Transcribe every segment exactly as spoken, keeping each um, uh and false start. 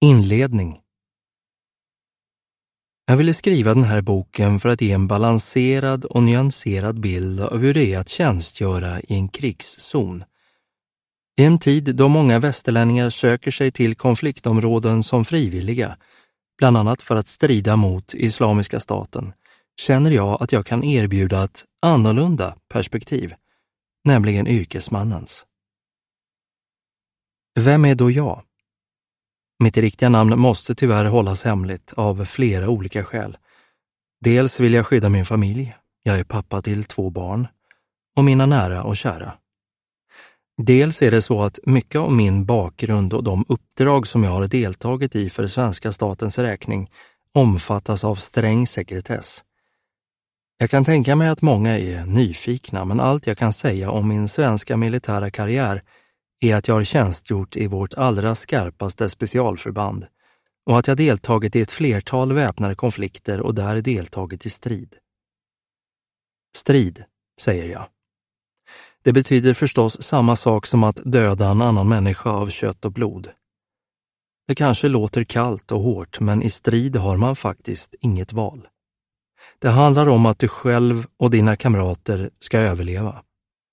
Inledning. Jag ville skriva den här boken för att ge en balanserad och nyanserad bild av hur det är att tjänstgöra i en krigszon. I en tid då många västerlänningar söker sig till konfliktområden som frivilliga, bland annat för att strida mot Islamiska staten, känner jag att jag kan erbjuda ett annorlunda perspektiv, nämligen yrkesmannens. Vem är då jag? Mitt riktiga namn måste tyvärr hållas hemligt av flera olika skäl. Dels vill jag skydda min familj, jag är pappa till två barn, och mina nära och kära. Dels är det så att mycket av min bakgrund och de uppdrag som jag har deltagit i för svenska statens räkning omfattas av sträng sekretess. Jag kan tänka mig att många är nyfikna, men allt jag kan säga om min svenska militära karriär är att jag har tjänstgjort i vårt allra skarpaste specialförband och att jag deltagit i ett flertal väpnade konflikter och där deltagit i strid. Strid, säger jag. Det betyder förstås samma sak som att döda en annan människa av kött och blod. Det kanske låter kallt och hårt, men i strid har man faktiskt inget val. Det handlar om att du själv och dina kamrater ska överleva.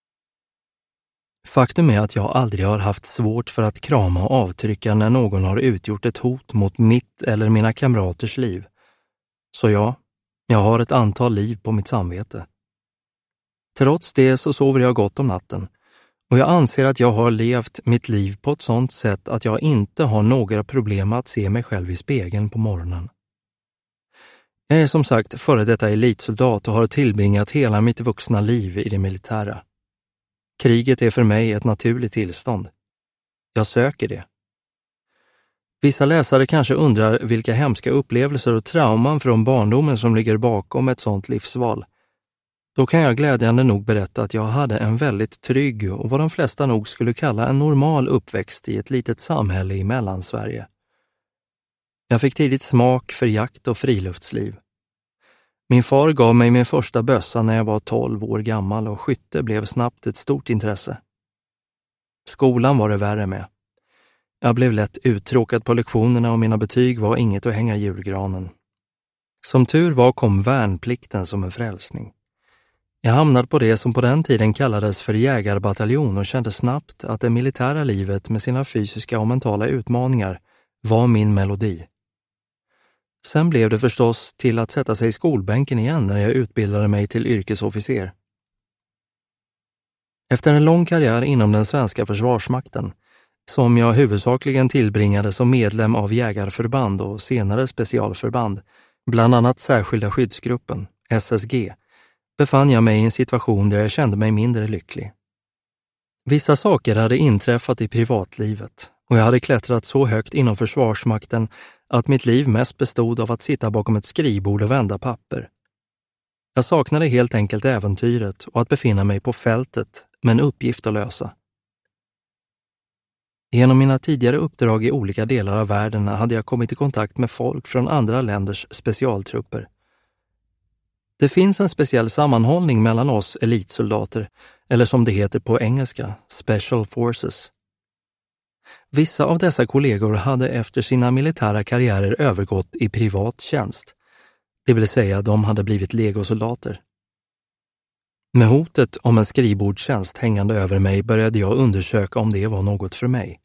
Faktum är att jag aldrig har haft svårt för att krama och avtrycka när någon har utgjort ett hot mot mitt eller mina kamraters liv. Så ja, jag har ett antal liv på mitt samvete. Trots det så sover jag gott om natten och jag anser att jag har levt mitt liv på ett sådant sätt att jag inte har några problem att se mig själv i spegeln på morgonen. Jag är som sagt före detta elitsoldat och har tillbringat hela mitt vuxna liv i det militära. Kriget är för mig ett naturligt tillstånd. Jag söker det. Vissa läsare kanske undrar vilka hemska upplevelser och trauman från barndomen som ligger bakom ett sådant livsval. Då kan jag glädjande nog berätta att jag hade en väldigt trygg och vad de flesta nog skulle kalla en normal uppväxt i ett litet samhälle i Mellansverige. Jag fick tidigt smak för jakt och friluftsliv. Min far gav mig min första bössa när jag var tolv år gammal och skytte blev snabbt ett stort intresse. Skolan var det värre med. Jag blev lätt uttråkad på lektionerna och mina betyg var inget att hänga i julgranen. Som tur var kom värnplikten som en frälsning. Jag hamnade på det som på den tiden kallades för jägarbataljon och kände snabbt att det militära livet med sina fysiska och mentala utmaningar var min melodi. Sen blev det förstås till att sätta sig i skolbänken igen när jag utbildade mig till yrkesofficer. Efter en lång karriär inom den svenska försvarsmakten, som jag huvudsakligen tillbringade som medlem av jägarförband och senare specialförband, bland annat särskilda skyddsgruppen, S S G, befann jag mig i en situation där jag kände mig mindre lycklig. Vissa saker hade inträffat i privatlivet och jag hade klättrat så högt inom försvarsmakten att mitt liv mest bestod av att sitta bakom ett skrivbord och vända papper. Jag saknade helt enkelt äventyret och att befinna mig på fältet med en uppgift att lösa. Genom mina tidigare uppdrag i olika delar av världen hade jag kommit i kontakt med folk från andra länders specialtrupper. Det finns en speciell sammanhållning mellan oss elitsoldater, eller som det heter på engelska, Special Forces. Vissa av dessa kollegor hade efter sina militära karriärer övergått i privat tjänst, det vill säga de hade blivit legosoldater. Med hotet om en skrivbordstjänst hängande över mig började jag undersöka om det var något för mig.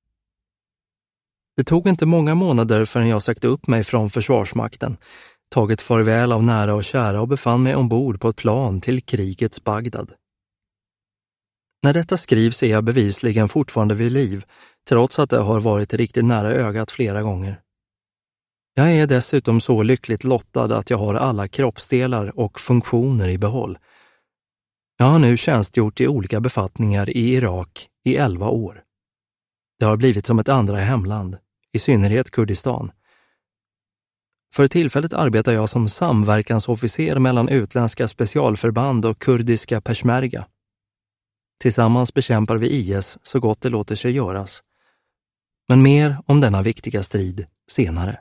Det tog inte många månader förrän jag sökte upp mig från försvarsmakten, tagit farväl av nära och kära och befann mig ombord på ett plan till krigets Bagdad. När detta skrivs är jag bevisligen fortfarande vid liv, trots att det har varit riktigt nära ögat flera gånger. Jag är dessutom så lyckligt lottad att jag har alla kroppsdelar och funktioner i behåll. Jag har nu tjänstgjort i olika befattningar i Irak i elva år. Det har blivit som ett andra hemland, i synnerhet Kurdistan. För tillfället arbetar jag som samverkansofficer mellan utländska specialförband och kurdiska peshmerga. Tillsammans bekämpar vi I S så gott det låter sig göras. Men mer om denna viktiga strid senare.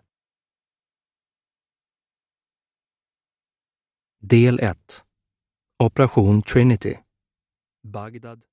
Del ett. Operation Trinity. Bagdad